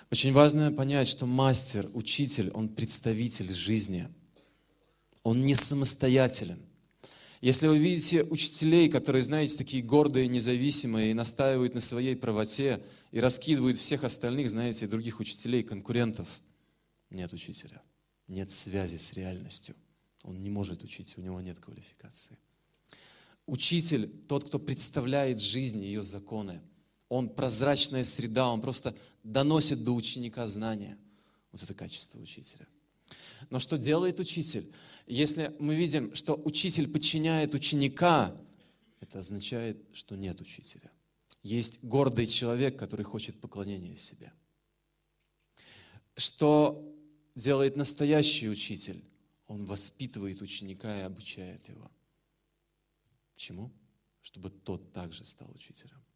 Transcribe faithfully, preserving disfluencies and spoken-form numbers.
Очень важно понять, что мастер, учитель, он представитель жизни. Он не самостоятелен. Если вы видите учителей, которые, знаете, такие гордые, независимые, и настаивают на своей правоте, и раскидывают всех остальных, знаете, других учителей, конкурентов, нет учителя, нет связи с реальностью. Он не может учить, у него нет квалификации. Учитель, тот, кто представляет жизнь, ее законы, он прозрачная среда, он просто доносит до ученика знания. Вот это качество учителя. Но что делает учитель? Если мы видим, что учитель подчиняет ученика, это означает, что нет учителя. Есть гордый человек, который хочет поклонения себе. Что делает настоящий учитель? Он воспитывает ученика и обучает его. Чему? Чтобы тот также стал учителем.